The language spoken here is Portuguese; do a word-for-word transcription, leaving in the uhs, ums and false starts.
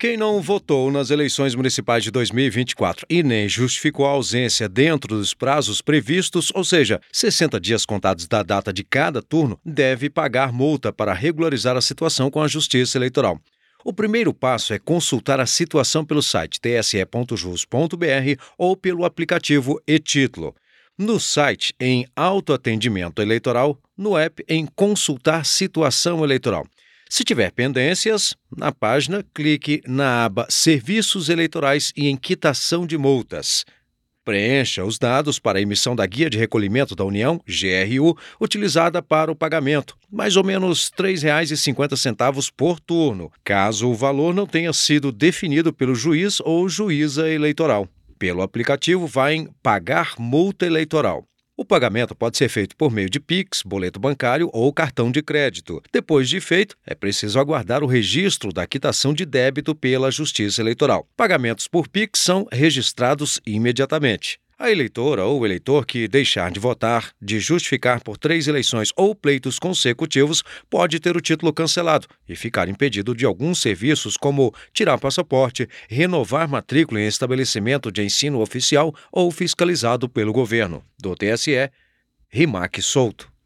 Quem não votou nas eleições municipais de dois mil e vinte e quatro e nem justificou a ausência dentro dos prazos previstos, ou seja, sessenta dias contados da data de cada turno, deve pagar multa para regularizar a situação com a Justiça Eleitoral. O primeiro passo é consultar a situação pelo site t s e ponto jus ponto b r ou pelo aplicativo e-Título. No site, em Autoatendimento Eleitoral, no app, em Consultar Situação Eleitoral. Se tiver pendências, na página, clique na aba Serviços Eleitorais e em Quitação de Multas. Preencha os dados para a emissão da Guia de Recolhimento da União, G R U, utilizada para o pagamento, mais ou menos três reais e cinquenta centavos por turno, caso o valor não tenha sido definido pelo juiz ou juíza eleitoral. Pelo aplicativo, vai em Pagar Multa Eleitoral. O pagamento pode ser feito por meio de Pix, boleto bancário ou cartão de crédito. Depois de feito, é preciso aguardar o registro da quitação de débito pela Justiça Eleitoral. Pagamentos por Pix são registrados imediatamente. A eleitora ou eleitor que deixar de votar, de justificar por três eleições ou pleitos consecutivos, pode ter o título cancelado e ficar impedido de alguns serviços como tirar passaporte, renovar matrícula em estabelecimento de ensino oficial ou fiscalizado pelo governo. Do T S E, Rimac Souto.